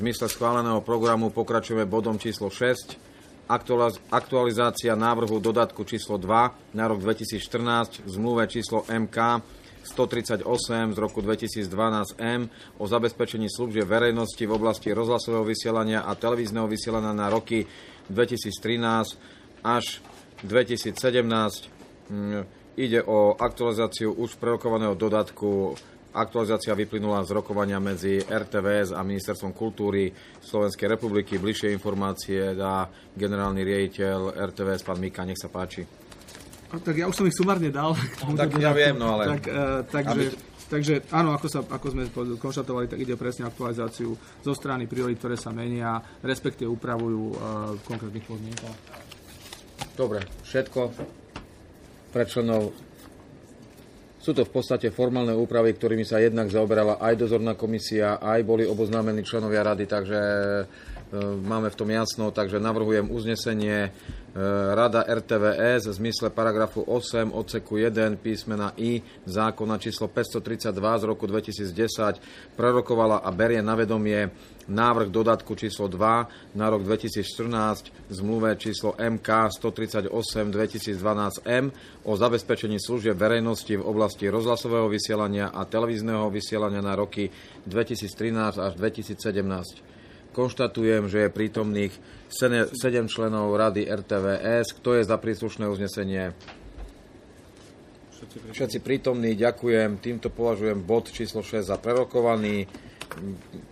zmysle schváleného programu pokračujeme bodom číslo 6. Aktualizácia návrhu dodatku číslo 2 na rok 2014 v zmluve číslo MK 138 z roku 2012 o zabezpečení služieb verejnosti v oblasti rozhlasového vysielania a televízneho vysielania na roky 2013 až 2017. Ide o aktualizáciu už prerokovaného dodatku. Aktualizácia vyplynula z rokovania medzi RTVS a Ministerstvom kultúry Slovenskej republiky. Bližšie informácie dá generálny riaditeľ RTVS, pán Mika, nech sa páči. Tak ja už som ich sumárne dal. Tak ja viem, no ale... Takže áno, ako sme konštatovali, tak ide presne aktualizáciu zo strany priorít, ktoré sa menia, respektíve upravujú v konkrétnych podmienkach. Dobre, všetko pre členov. Sú to v podstate formálne úpravy, ktorými sa jednak zaoberala aj dozorná komisia, aj boli oboznámení členovia rady, takže máme v tom jasno. Takže navrhujem uznesenie Rada RTVS v zmysle paragrafu 8 odseku 1 písmena I zákona číslo 532 z roku 2010 prerokovala a berie na vedomie návrh dodatku číslo 2 na rok 2014 v zmluve číslo MK 138 2012M o zabezpečení služieb verejnosti v oblasti rozhlasového vysielania a televízneho vysielania na roky 2013 až 2017. Konštatujem, že je prítomných 7 členov Rady RTVS. Kto je za príslušné uznesenie? Všetci prítomní, ďakujem. Týmto považujem bod číslo 6 za prerokovaný.